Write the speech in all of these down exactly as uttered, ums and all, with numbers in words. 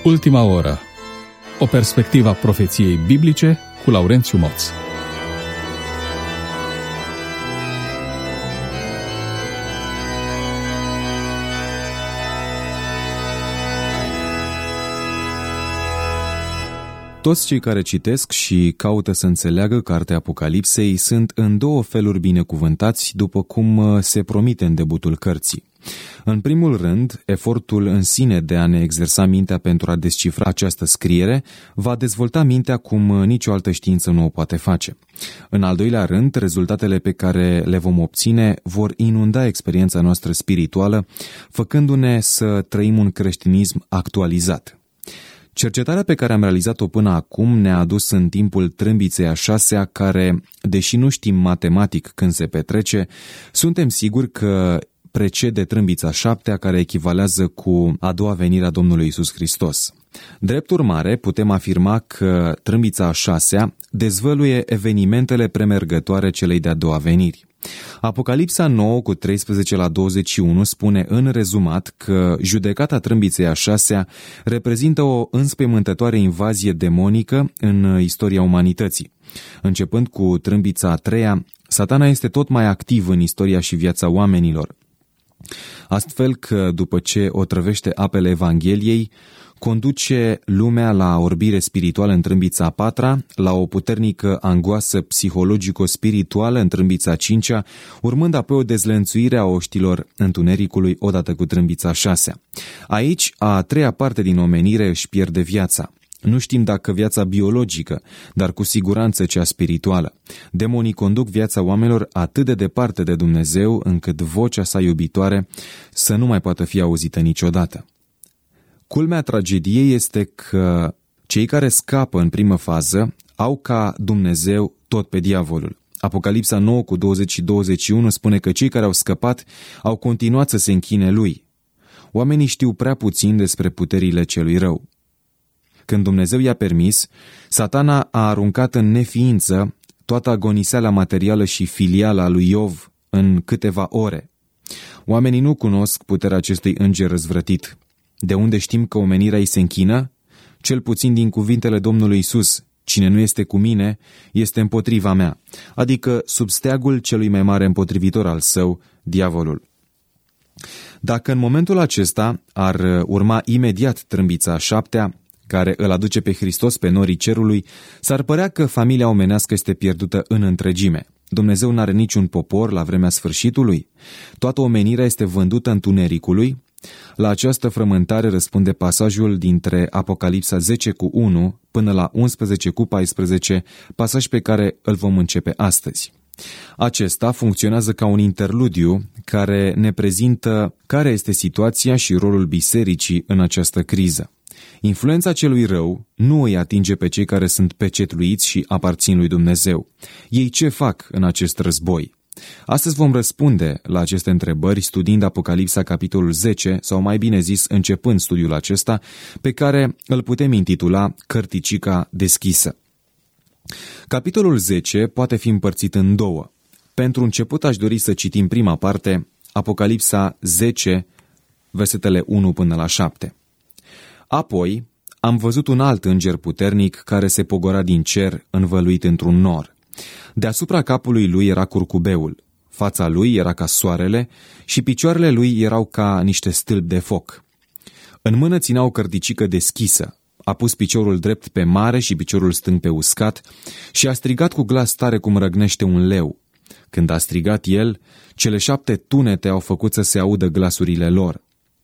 Ultima oră. O perspectivă a profeției biblice cu Laurențiu Moț. Toți cei care citesc și caută să înțeleagă cartea Apocalipsei sunt în două feluri binecuvântați, după cum se promite în debutul cărții. În primul rând, efortul în sine de a ne exersa mintea pentru a descifra această scriere va dezvolta mintea cum nicio altă știință nu o poate face. În al doilea rând, rezultatele pe care le vom obține vor inunda experiența noastră spirituală, făcându-ne să trăim un creștinism actualizat. Cercetarea pe care am realizat-o până acum ne-a adus în timpul trâmbiței a șasea, care, deși nu știm matematic când se petrece, suntem siguri că precede trâmbița șaptea, care echivalează cu a doua venire a Domnului Iisus Hristos. Drept urmare, putem afirma că trâmbița a șasea dezvăluie evenimentele premergătoare celei de-a doua veniri. Apocalipsa nouă cu treisprezece la douăzeci și unu spune în rezumat că judecata trâmbiței a șasea reprezintă o înspăimântătoare invazie demonică în istoria umanității. Începând cu trâmbița a treia, Satana este tot mai activ în istoria și viața oamenilor. Astfel că, după ce otrăvește apele Evangheliei, conduce lumea la orbire spirituală în trâmbița a patra, la o puternică angoasă psihologico-spirituală în trâmbița a cincea, urmând apoi o dezlănțuire a oștilor întunericului odată cu trâmbița a șasea. Aici, a treia parte din omenire își pierde viața. Nu știm dacă viața biologică, dar cu siguranță cea spirituală. Demonii conduc viața oamenilor atât de departe de Dumnezeu, încât vocea sa iubitoare să nu mai poată fi auzită niciodată. Culmea tragediei este că cei care scapă în primă fază au ca Dumnezeu tot pe diavolul. Apocalipsa nouă cu douăzeci și douăzeci și unu spune că cei care au scăpat au continuat să se închine lui. Oamenii știu prea puțin despre puterile celui rău. Când Dumnezeu i-a permis, Satana a aruncat în neființă toată agoniseala materială și filială a lui Iov în câteva ore. Oamenii nu cunosc puterea acestui înger răzvrătit. De unde știm că omenirea îi se închină? Cel puțin din cuvintele Domnului Iisus: cine nu este cu mine, este împotriva mea, adică sub steagul celui mai mare împotrivitor al său, diavolul. Dacă în momentul acesta ar urma imediat trâmbița a șaptea, care îl aduce pe Hristos pe norii cerului, s-ar părea că familia omenească este pierdută în întregime. Dumnezeu n-are niciun popor la vremea sfârșitului. Toată omenirea este vândută întunericului. La această frământare răspunde pasajul dintre Apocalipsa zece cu unu până la unsprezece cu paisprezece, pasaj pe care îl vom începe astăzi. Acesta funcționează ca un interludiu care ne prezintă care este situația și rolul bisericii în această criză. Influența celui rău nu îi atinge pe cei care sunt pecetluiți și aparțin lui Dumnezeu. Ei ce fac în acest război? Astăzi vom răspunde la aceste întrebări studiind Apocalipsa capitolul zece, sau mai bine zis începând studiul acesta, pe care îl putem intitula Cărticica deschisă. Capitolul zece poate fi împărțit în două. Pentru început aș dori să citim prima parte, Apocalipsa zece, versetele unu până la șapte. Apoi am văzut un alt înger puternic care se pogora din cer, învăluit într-un nor. Deasupra capului lui era curcubeul, fața lui era ca soarele și picioarele lui erau ca niște stâlpi de foc. În mână ținea o cărticică deschisă, a pus piciorul drept pe mare și piciorul stâng pe uscat și a strigat cu glas tare cum răgnește un leu. Când a strigat el, cele șapte tunete au făcut să se audă glasurile lor.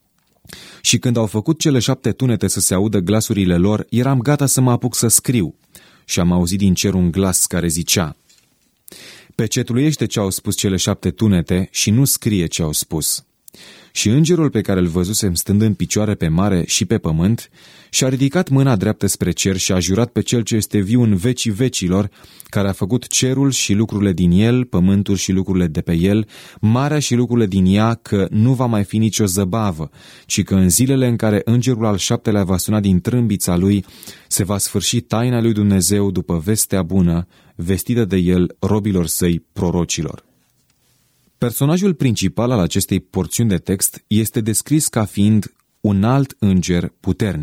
Și când au făcut cele șapte tunete să se audă glasurile lor, eram gata să mă apuc să scriu și am auzit din cer un glas care zicea: pecetluiește ce au spus cele șapte tunete și nu scrie ce au spus. Și îngerul pe care îl văzusem stând în picioare pe mare și pe pământ și-a ridicat mâna dreaptă spre cer și a jurat pe cel ce este viu în vecii vecilor, care a făcut cerul și lucrurile din el, pământul și lucrurile de pe el, marea și lucrurile din ea, că nu va mai fi nicio zăbavă, ci că în zilele în care îngerul al șaptelea va suna din trâmbița lui, se va sfârși taina lui Dumnezeu după vestea bună, vestită de el robilor săi prorocilor. Personajul principal al acestei porțiuni de text este descris ca fiind un alt înger puternic.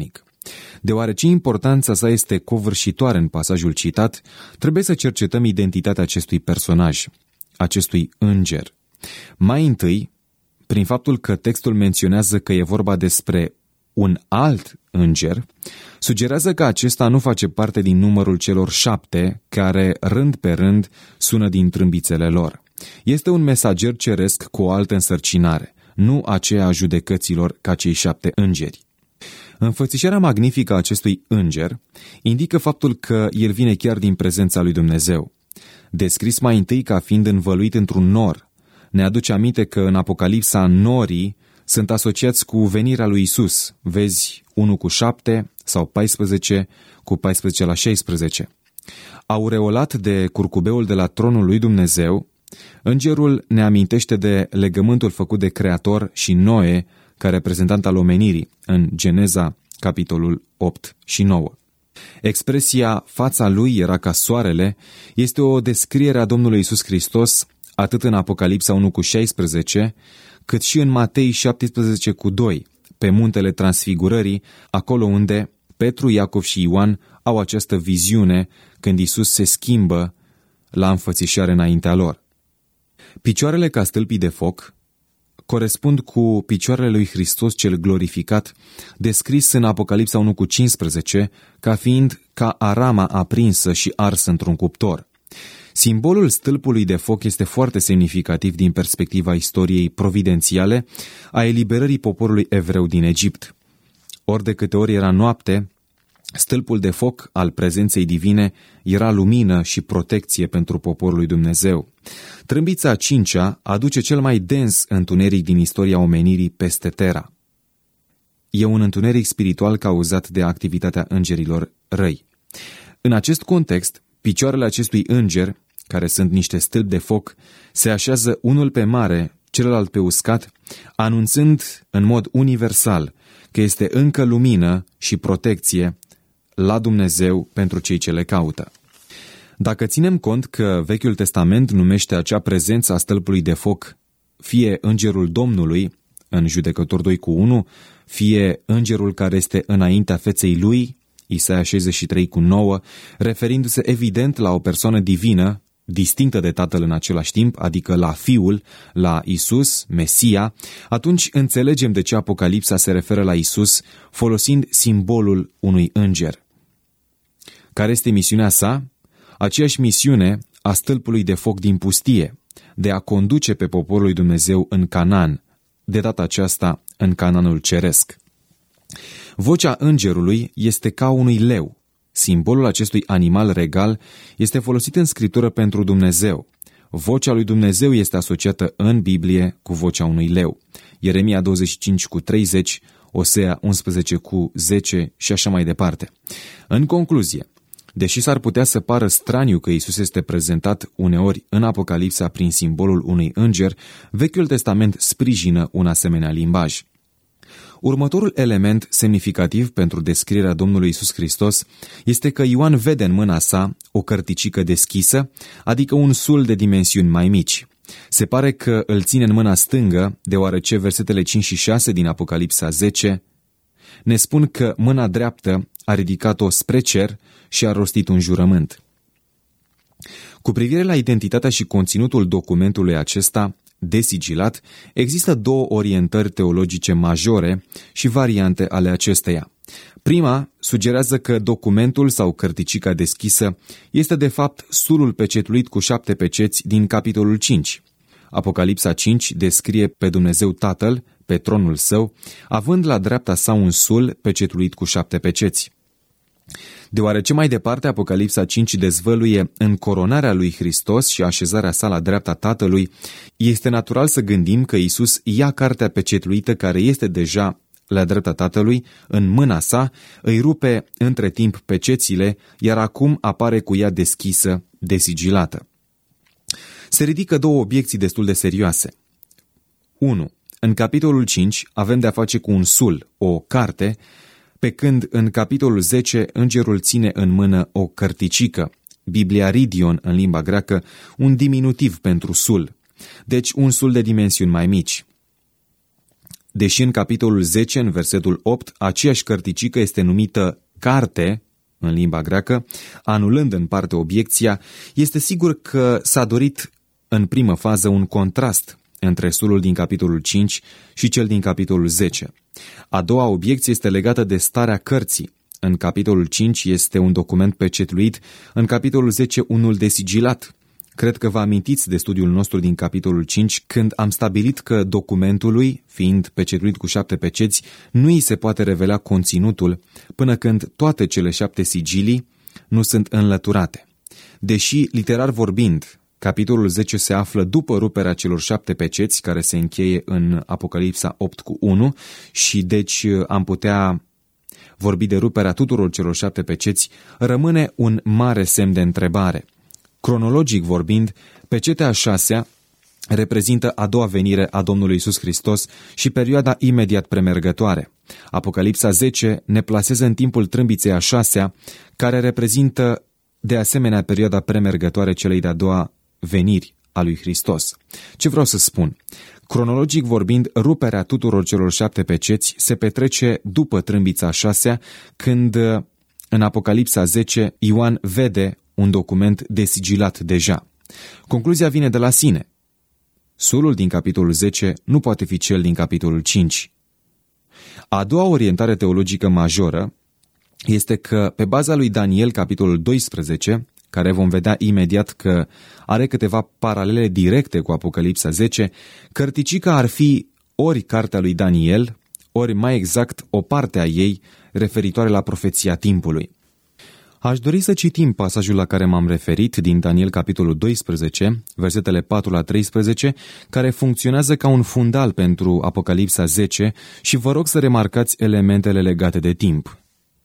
Deoarece importanța sa este covârșitoare în pasajul citat, trebuie să cercetăm identitatea acestui personaj, acestui înger. Mai întâi, prin faptul că textul menționează că e vorba despre un alt înger, sugerează că acesta nu face parte din numărul celor șapte care, rând pe rând, sună din trâmbițele lor. Este un mesager ceresc cu o altă însărcinare, nu aceea a judecăților ca cei șapte îngeri. Înfățișarea magnifică a acestui înger indică faptul că el vine chiar din prezența lui Dumnezeu. Descris mai întâi ca fiind învăluit într-un nor, ne aduce aminte că în Apocalipsa norii sunt asociați cu venirea lui Isus. Vezi unu cu șapte sau paisprezece cu paisprezece la șaisprezece. Aureolat de curcubeul de la tronul lui Dumnezeu, îngerul ne amintește de legământul făcut de Creator și Noe, ca reprezentant al omenirii, în Geneza, capitolul opt și nouă. Expresia fața lui era ca soarele este o descriere a Domnului Iisus Hristos atât în Apocalipsa unu cu șaisprezece, cât și în Matei șaptesprezece cu doi, pe muntele Transfigurării, acolo unde Petru, Iacov și Ioan au această viziune când Iisus se schimbă la înfățișare înaintea lor. Picioarele ca stâlpii de foc corespund cu picioarele lui Hristos cel glorificat, descris în Apocalipsa unu cu cincisprezece, ca fiind ca arama aprinsă și arsă într-un cuptor. Simbolul stâlpului de foc este foarte semnificativ din perspectiva istoriei providențiale a eliberării poporului evreu din Egipt. Ori de câte ori era noapte, stâlpul de foc al prezenței divine era lumină și protecție pentru poporul lui Dumnezeu. Trâmbița a cincea aduce cel mai dens întuneric din istoria omenirii peste Terra. E un întuneric spiritual cauzat de activitatea îngerilor răi. În acest context, picioarele acestui înger, care sunt niște stâlpi de foc, se așează unul pe mare, celălalt pe uscat, anunțând în mod universal că este încă lumină și protecție la Dumnezeu pentru cei ce le caută. Dacă ținem cont că Vechiul Testament numește acea prezență a stâlpului de foc fie îngerul Domnului, în Judecători doi cu unu, fie îngerul care este înaintea feței lui, Isaia șaizeci și trei cu nouă, referindu-se evident la o persoană divină, distinctă de Tatăl în același timp, adică la Fiul, la Isus, Mesia, atunci înțelegem de ce Apocalipsa se referă la Isus folosind simbolul unui înger. Care este misiunea sa? Aceeași misiune a stâlpului de foc din pustie, de a conduce pe poporul lui Dumnezeu în Canaan, de data aceasta în Canaanul ceresc. Vocea îngerului este ca unui leu. Simbolul acestui animal regal este folosit în Scriptură pentru Dumnezeu. Vocea lui Dumnezeu este asociată în Biblie cu vocea unui leu. Ieremia douăzeci și cinci cu treizeci, Osea unsprezece cu zece și așa mai departe. În concluzie, deși s-ar putea să pară straniu că Iisus este prezentat uneori în Apocalipsa prin simbolul unui înger, Vechiul Testament sprijină un asemenea limbaj. Următorul element semnificativ pentru descrierea Domnului Iisus Hristos este că Ioan vede în mâna sa o cărticică deschisă, adică un sul de dimensiuni mai mici. Se pare că îl ține în mâna stângă, deoarece versetele cinci și șase din Apocalipsa zece ne spun că mâna dreaptă a ridicat-o spre cer și a rostit un jurământ. Cu privire la identitatea și conținutul documentului acesta, desigilat, există două orientări teologice majore și variante ale acesteia. Prima sugerează că documentul sau cărticica deschisă este de fapt sulul pecetuit cu șapte peceți din capitolul cinci. Apocalipsa cinci descrie pe Dumnezeu Tatăl, pe tronul său, având la dreapta sa un sul pecetuit cu șapte peceți. Deoarece mai departe Apocalipsa cinci dezvăluie încoronarea lui Hristos și așezarea sa la dreapta Tatălui, este natural să gândim că Iisus ia cartea pecetuită care este deja la dreapta Tatălui în mâna sa, îi rupe între timp pecețile, iar acum apare cu ea deschisă, desigilată. Se ridică două obiecții destul de serioase. unu. În capitolul cinci avem de-a face cu un sul, o carte, pe când în capitolul zece îngerul ține în mână o cărticică, bibliaridion în limba greacă, un diminutiv pentru sul, deci un sul de dimensiuni mai mici. Deși în capitolul zece, în versetul opt, aceeași cărticică este numită carte, în limba greacă, anulând în parte obiecția, este sigur că s-a dorit în primă fază un contrast între sulul din capitolul cinci și cel din capitolul zece. A doua obiecție este legată de starea cărții. În capitolul cinci este un document pecetluit, în capitolul zece unul desigilat. Cred că vă amintiți de studiul nostru din capitolul cinci, când am stabilit că documentului, fiind pecetluit cu șapte peceți, nu îi se poate revela conținutul până când toate cele șapte sigilii nu sunt înlăturate. Deși, literar vorbind, capitolul zece se află după ruperea celor șapte peceți, care se încheie în Apocalipsa opt cu unu, și deci am putea vorbi de ruperea tuturor celor șapte peceți, rămâne un mare semn de întrebare. Cronologic vorbind, pecetea a șasea reprezintă a doua venire a Domnului Iisus Hristos și perioada imediat premergătoare. Apocalipsa zece ne plasează în timpul trâmbiței a șasea, care reprezintă de asemenea perioada premergătoare celei de-a doua veniri a lui Hristos. Ce vreau să spun? Cronologic vorbind, ruperea tuturor celor șapte peceți se petrece după trâmbița a șasea, când în Apocalipsa zece Ioan vede un document desigilat deja. Concluzia vine de la sine. Sulul din capitolul zece nu poate fi cel din capitolul cinci. A doua orientare teologică majoră este că, pe baza lui Daniel, capitolul doisprezece, care vom vedea imediat că are câteva paralele directe cu Apocalipsa zece, cărticica ar fi ori cartea lui Daniel, ori mai exact o parte a ei referitoare la profeția timpului. Aș dori să citim pasajul la care m-am referit din Daniel, capitolul doisprezece, versetele patru la treisprezece, care funcționează ca un fundal pentru Apocalipsa zece și vă rog să remarcați elementele legate de timp.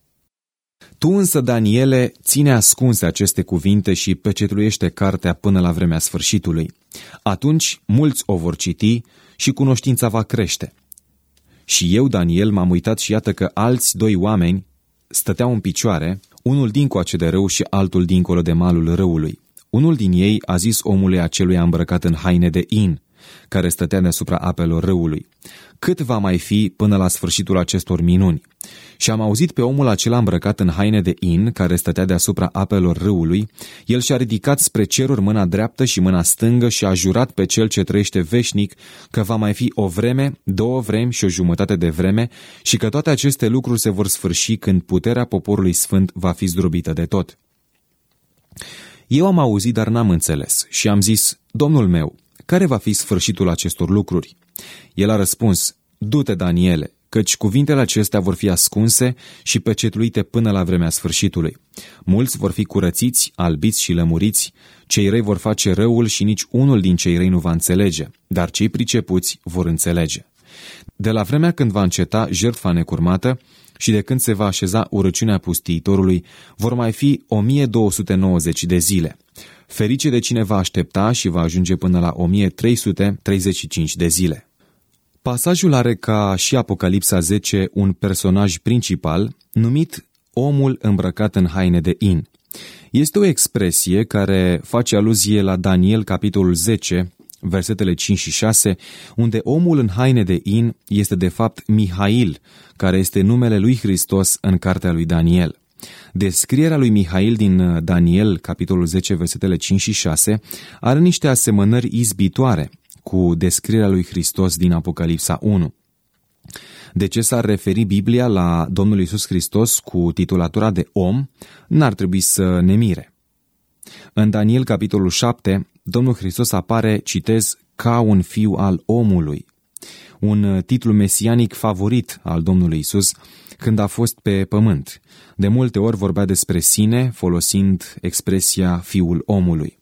Tu însă, Daniele, ține ascunse aceste cuvinte și pecetluiește cartea până la vremea sfârșitului. Atunci mulți o vor citi și cunoștința va crește. Și eu, Daniel, m-am uitat și iată că alți doi oameni stăteau în picioare, unul dincoace de râu și altul dincolo de malul râului. Unul din ei a zis omului aceluia îmbrăcat în haine de in, care stătea deasupra apelor râului: cât va mai fi până la sfârșitul acestor minuni? Și am auzit pe omul acela îmbrăcat în haine de in, care stătea deasupra apelor râului. El și-a ridicat spre ceruri mâna dreaptă și mâna stângă și a jurat pe cel ce trăiește veșnic că va mai fi o vreme, două vremi și o jumătate de vreme și că toate aceste lucruri se vor sfârși când puterea poporului sfânt va fi zdrobită de tot. Eu am auzit, dar n-am înțeles și am zis: Domnul meu, care va fi sfârșitul acestor lucruri? El a răspuns: du-te, Daniele, căci cuvintele acestea vor fi ascunse și pecetluite până la vremea sfârșitului. Mulți vor fi curățiți, albiți și lămuriți, cei răi vor face răul și nici unul din cei răi nu va înțelege, dar cei pricepuți vor înțelege. De la vremea când va înceta jertfa necurmată și de când se va așeza urăciunea pustiitorului, vor mai fi o mie două sute nouăzeci de zile. Ferice de cine va aștepta și va ajunge până la o mie trei sute treizeci și cinci de zile. Pasajul are, ca și Apocalipsa zece, un personaj principal numit omul îmbrăcat în haine de in. Este o expresie care face aluzie la Daniel, capitolul zece, versetele cinci și șase, unde omul în haine de in este de fapt Mihail, care este numele lui Hristos în cartea lui Daniel. Descrierea lui Mihail din Daniel, capitolul zece, versetele cinci și șase, are niște asemănări izbitoare cu descrierea lui Hristos din Apocalipsa unu. De ce s-ar referi Biblia la Domnul Iisus Hristos cu titulatura de om, n-ar trebui să ne mire. În Daniel, capitolul șapte, Domnul Hristos apare, citez, ca un fiu al omului, un titlu mesianic favorit al Domnului Iisus când a fost pe pământ. De multe ori vorbea despre sine folosind expresia fiul omului.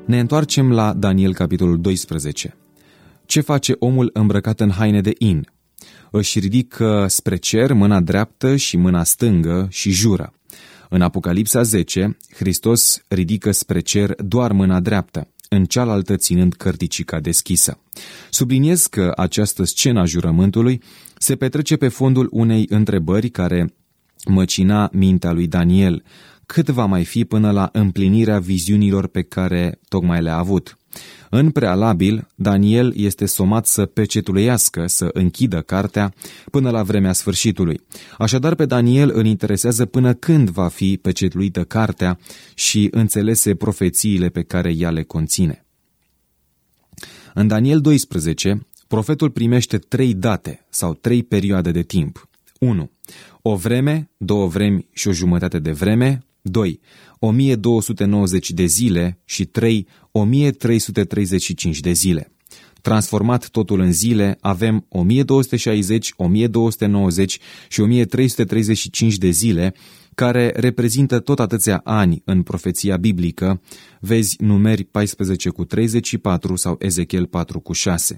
Ne întoarcem la Daniel, capitolul doisprezece. Ce face omul îmbrăcat în haine de in? Își ridică spre cer mâna dreaptă și mâna stângă și jură. În Apocalipsa zece, Hristos ridică spre cer doar mâna dreaptă, în cealaltă ținând cărticica deschisă. Subliniez că această scenă a jurământului se petrece pe fondul unei întrebări care măcina mintea lui Daniel: cât va mai fi până la împlinirea viziunilor pe care tocmai le-a avut? În prealabil, Daniel este somat să pecetuiască, să închidă cartea până la vremea sfârșitului. Așadar, pe Daniel îl interesează până când va fi pecetuită cartea și înțelese profețiile pe care ea le conține. În Daniel doisprezece, profetul primește trei date sau trei perioade de timp. unu. O vreme, două vremi și o jumătate de vreme. doi. o mie două sute nouăzeci de zile și trei. o mie trei sute treizeci și cinci de zile. Transformat totul în zile, avem o mie două sute șaizeci, o mie două sute nouăzeci și o mie trei sute treizeci și cinci de zile, care reprezintă tot atâția ani în profeția biblică. Vezi Numeri paisprezece cu treizeci și patru sau Ezechiel patru cu șase.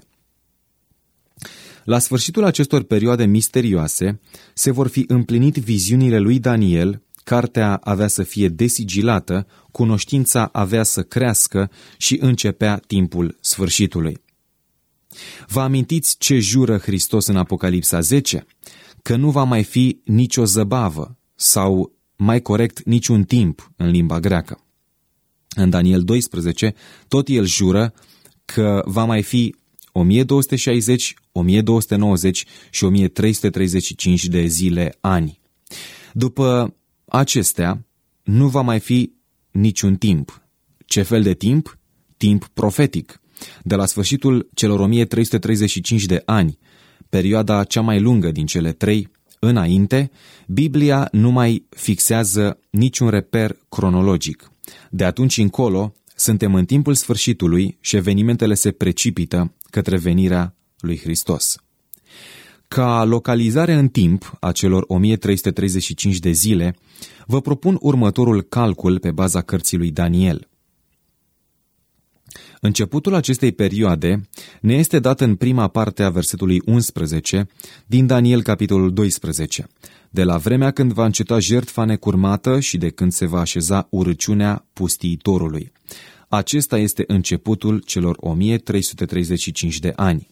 La sfârșitul acestor perioade misterioase se vor fi împlinit viziunile lui Daniel, cartea avea să fie desigilată, cunoștința avea să crească și începea timpul sfârșitului. Vă amintiți ce jură Hristos în Apocalipsa zece? Că nu va mai fi nicio zăbavă sau, mai corect, niciun timp în limba greacă. În Daniel doisprezece, tot el jură că va mai fi o mie două sute șaizeci, o mie două sute nouăzeci și o mie trei sute treizeci și cinci de zile ani. După acestea, nu va mai fi niciun timp. Ce fel de timp? Timp profetic. De la sfârșitul celor o mie trei sute treizeci și cinci de ani, perioada cea mai lungă din cele trei, înainte, Biblia nu mai fixează niciun reper cronologic. De atunci încolo, suntem în timpul sfârșitului și evenimentele se precipită către venirea lui Hristos. Ca localizare în timp a celor o mie trei sute treizeci și cinci de zile, vă propun următorul calcul pe baza cărții lui Daniel. Începutul acestei perioade ne este dat în prima parte a versetului unsprezece din Daniel capitolul doisprezece, de la vremea când va înceta jertfa necurmată și de când se va așeza urăciunea pustiitorului. Acesta este începutul celor o mie trei sute treizeci și cinci de ani.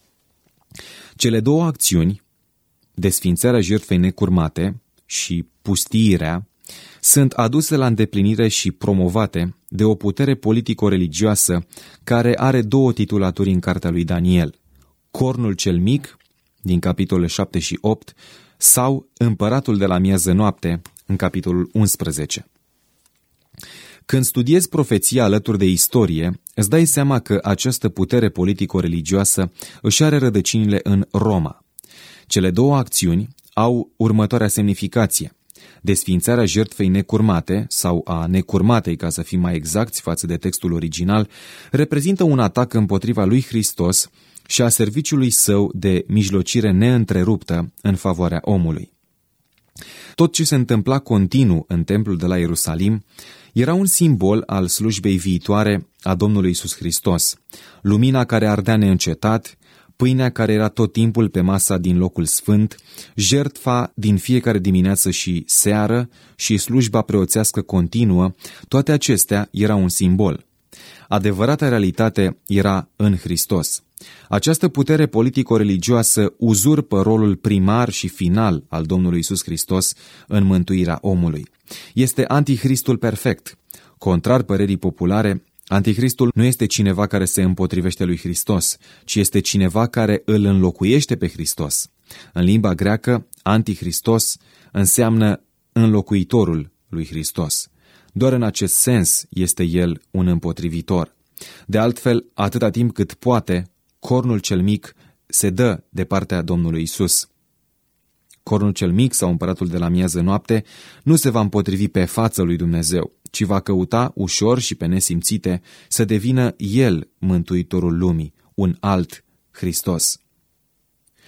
Cele două acțiuni, desfințarea jertfei necurmate și pustiirea, sunt aduse la îndeplinire și promovate de o putere politico-religioasă care are două titulaturi în cartea lui Daniel: Cornul cel mic, din capitolele șapte și opt, sau Împăratul de la miază noapte, în capitolul unsprezece. Când studiezi profeția alături de istorie, îți dai seama că această putere politico-religioasă își are rădăcinile în Roma. Cele două acțiuni au următoarea semnificație: desființarea jertfei necurmate, sau a necurmatei, ca să fim mai exacti față de textul original, reprezintă un atac împotriva lui Hristos și a serviciului său de mijlocire neîntreruptă în favoarea omului. Tot ce se întâmpla continuu în templul de la Ierusalim era un simbol al slujbei viitoare a Domnului Iisus Hristos, lumina care ardea neîncetat, pâinea care era tot timpul pe masa din locul sfânt, jertfa din fiecare dimineață și seară și slujba preoțească continuă, toate acestea erau un simbol. Adevărata realitate era în Hristos. Această putere politico-religioasă uzurpă rolul primar și final al Domnului Iisus Hristos în mântuirea omului. Este antichristul perfect. Contrar părerii populare, antichristul nu este cineva care se împotrivește lui Hristos, ci este cineva care îl înlocuiește pe Hristos. În limba greacă, antichristos înseamnă înlocuitorul lui Hristos. Doar în acest sens este el un împotrivitor. De altfel, atâta timp cât poate, cornul cel mic se dă de partea Domnului Isus. Cornul cel mic sau împăratul de la miază noapte nu se va împotrivi pe față lui Dumnezeu, ci va căuta ușor și pe nesimțite să devină el mântuitorul lumii, un alt Hristos.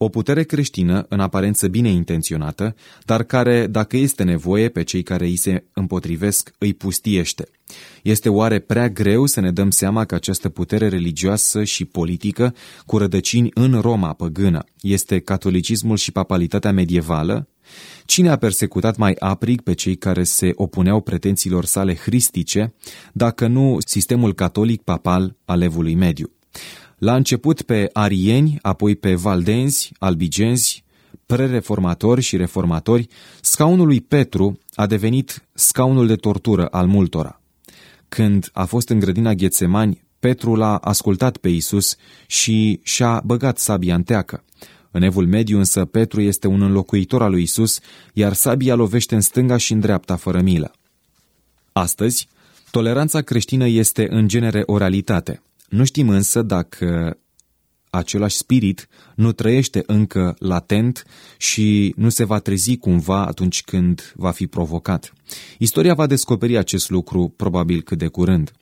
O putere creștină, în aparență bine intenționată, dar care, dacă este nevoie, pe cei care îi se împotrivesc, îi pustiește. Este oare prea greu să ne dăm seama că această putere religioasă și politică, cu rădăcini în Roma păgână, este catolicismul și papalitatea medievală? Cine a persecutat mai aprig pe cei care se opuneau pretențiilor sale hristice, dacă nu sistemul catolic papal al Evului Mediu? La început pe arieni, apoi pe valdenzi, albigenzi, prereformatori și reformatori, scaunul lui Petru a devenit scaunul de tortură al multora. Când a fost în grădina Ghetsemani, Petru l-a ascultat pe Iisus și și-a băgat sabia în teacă. În Evul Mediu însă Petru este un înlocuitor al lui Iisus, iar sabia lovește în stânga și în dreapta fără milă. Astăzi, toleranța creștină este în genere o realitate. Nu știm însă dacă același spirit nu trăiește încă latent și nu se va trezi cumva atunci când va fi provocat. Istoria va descoperi acest lucru probabil cât de curând.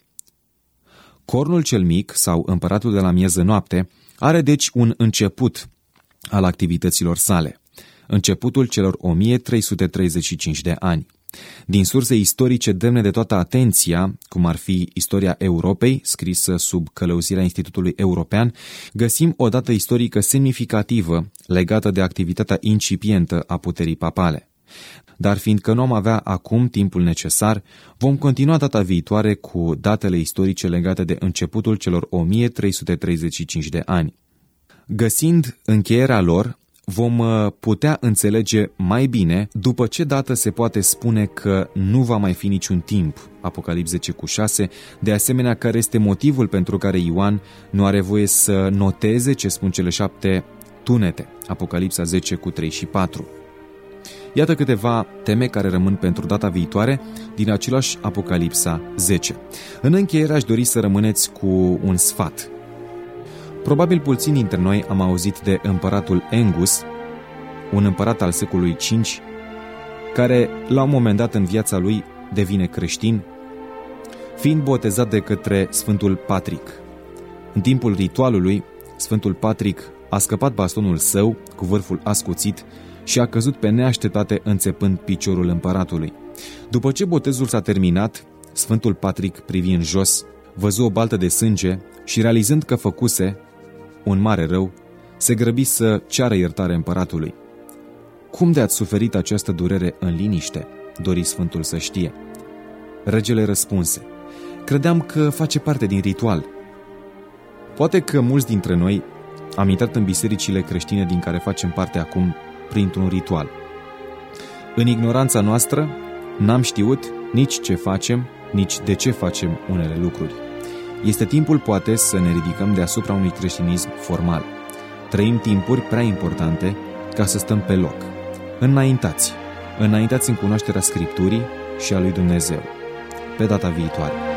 Cornul cel mic, sau împăratul de la mieză noapte, are deci un început al activităților sale, începutul celor o mie trei sute treizeci și cinci de ani. Din surse istorice demne de toată atenția, cum ar fi Istoria Europei, scrisă sub călăuzirea Institutului European, găsim o dată istorică semnificativă legată de activitatea incipientă a puterii papale. Dar fiindcă nu am avea acum timpul necesar, vom continua data viitoare cu datele istorice legate de începutul celor o mie trei sute treizeci și cinci de ani. Găsind încheierea lor, vom putea înțelege mai bine după ce dată se poate spune că nu va mai fi niciun timp, Apocalips zece cu șase, de asemenea care este motivul pentru care Ioan nu are voie să noteze ce spun cele șapte tunete, Apocalipsa zece cu trei și patru. Iată câteva teme care rămân pentru data viitoare din același Apocalipsa zece. În încheiere aș dori să rămâneți cu un sfat. Probabil puțini dintre noi am auzit de împăratul Engus, un împărat al secolului cinci, care la un moment dat în viața lui devine creștin, fiind botezat de către Sfântul Patrick. În timpul ritualului, Sfântul Patrick a scăpat bastonul său cu vârful ascuțit și a căzut pe neașteptate înțepând piciorul împăratului. După ce botezul s-a terminat, Sfântul Patrick privi în jos, văzu o baltă de sânge și realizând că făcuse un mare rău, se grăbi să ceară iertare împăratului. Cum de ați suferit această durere în liniște? Dori Sfântul să știe. Regele răspunse: credeam că face parte din ritual. Poate că mulți dintre noi am intrat în bisericile creștine din care facem parte acum printr-un ritual. În ignoranța noastră n-am știut nici ce facem, nici de ce facem unele lucruri. Este timpul poate să ne ridicăm deasupra unui creștinism formal. Trăim timpuri prea importante ca să stăm pe loc. Înaintați, înaintați în cunoașterea Scripturii și a lui Dumnezeu. Pe data viitoare.